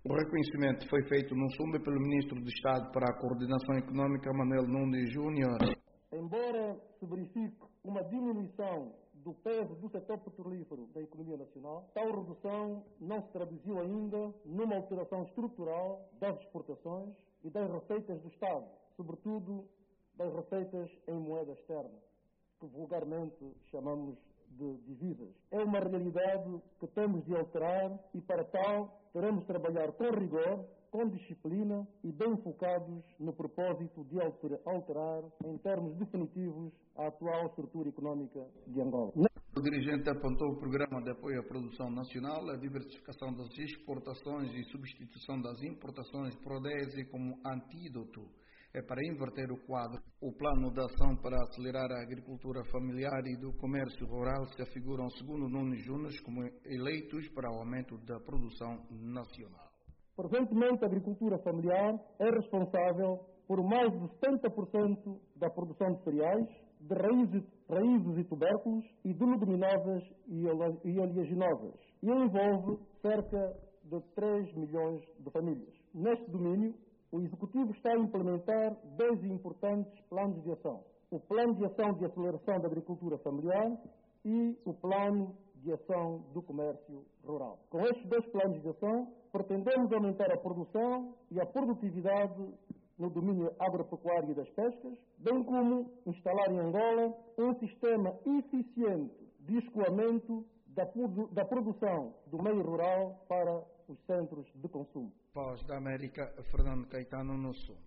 O reconhecimento foi feito no Sumbe pelo Ministro do Estado para a Coordenação Econômica, Manuel Nunes Júnior. Embora se verifique uma diminuição do peso do setor petrolífero da economia nacional, tal redução não se traduziu ainda numa alteração estrutural das exportações e das receitas do Estado, sobretudo das receitas em moeda externa, que vulgarmente chamamos de divisas. É uma realidade que temos de alterar e, para tal, teremos de trabalhar com rigor, com disciplina e bem focados no propósito de alterar, em termos definitivos, a atual estrutura económica de Angola. O dirigente apontou o programa de apoio à produção nacional, a diversificação das exportações e substituição das importações PRODESE como antídoto para inverter o quadro. O plano de ação para acelerar a agricultura familiar e do comércio rural se afiguram, segundo Nunes Júnior, como eleitos para o aumento da produção nacional. Presentemente, a agricultura familiar é responsável por mais de 70% da produção de cereais, de raízes e tubérculos e de leguminosas e oleaginosas, e envolve cerca de 3 milhões de famílias. Neste domínio, o Executivo está a implementar 2 importantes planos de ação. O Plano de Ação de Aceleração da Agricultura Familiar e o Plano de Ação do Comércio Rural. Com estes 2 planos de ação, pretendemos aumentar a produção e a produtividade no domínio agropecuário e das pescas, bem como instalar em Angola um sistema eficiente de escoamento da produção do meio rural para os centros de consumo. Voz da América, Fernando Caetano, no Sul.